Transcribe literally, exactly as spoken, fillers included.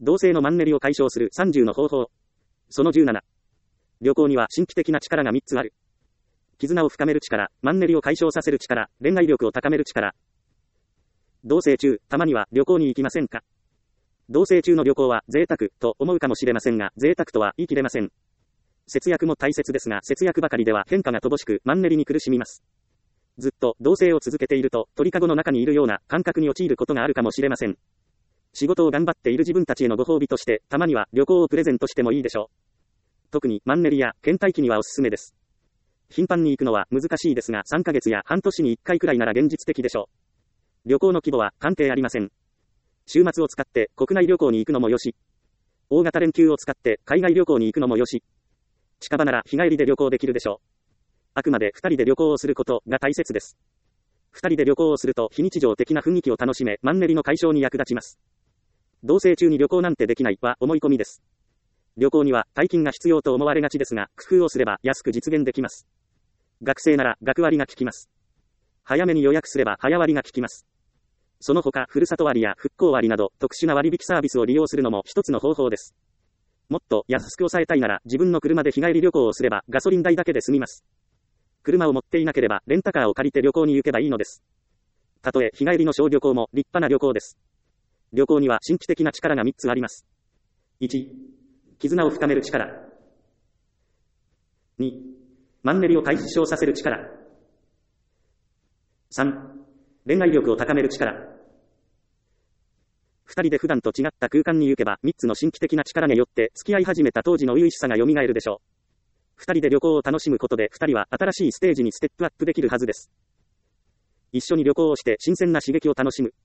同性のマンネリを解消するさんじゅうの方法。そのじゅうなな。旅行には神秘的な力がみっつある。絆を深める力、マンネリを解消させる力、恋愛力を高める力。同棲中、たまには旅行に行きませんか？同棲中の旅行は贅沢と思うかもしれませんが、贅沢とは言い切れません。節約も大切ですが、節約ばかりでは変化が乏しく、マンネリに苦しみます。ずっと同棲を続けていると、鳥かごの中にいるような感覚に陥ることがあるかもしれません。仕事を頑張っている自分たちへのご褒美として、たまには旅行をプレゼントしてもいいでしょう。特にマンネリや倦怠期にはおすすめです。頻繁に行くのは難しいですが、さんかげつや半年にいっかいくらいなら現実的でしょう。旅行の規模は関係ありません。週末を使って国内旅行に行くのもよし、大型連休を使って海外旅行に行くのもよし、近場なら日帰りで旅行できるでしょう。あくまでふたりで旅行をすることが大切です。ふたりで旅行をすると非日常的な雰囲気を楽しめ、マンネリの解消に役立ちます。同棲中に旅行なんてできないは思い込みです。旅行には大金が必要と思われがちですが、工夫をすれば安く実現できます。学生なら学割が効きます。早めに予約すれば早割が効きます。その他、ふるさと割や復興割など特殊な割引サービスを利用するのも一つの方法です。もっと安く抑えたいなら自分の車で日帰り旅行をすればガソリン代だけで済みます。車を持っていなければレンタカーを借りて旅行に行けばいいのです。たとえ日帰りの小旅行も立派な旅行です。旅行には神秘的な力がみっつあります。いち、絆を深める力。に、マンネリを解消させる力。さん、恋愛力を高める力。二人で普段と違った空間に行けばみっつの神秘的な力によって付き合い始めた当時の初々しさが蘇るでしょう。二人で旅行を楽しむことで二人は新しいステージにステップアップできるはずです。一緒に旅行をして新鮮な刺激を楽しむ。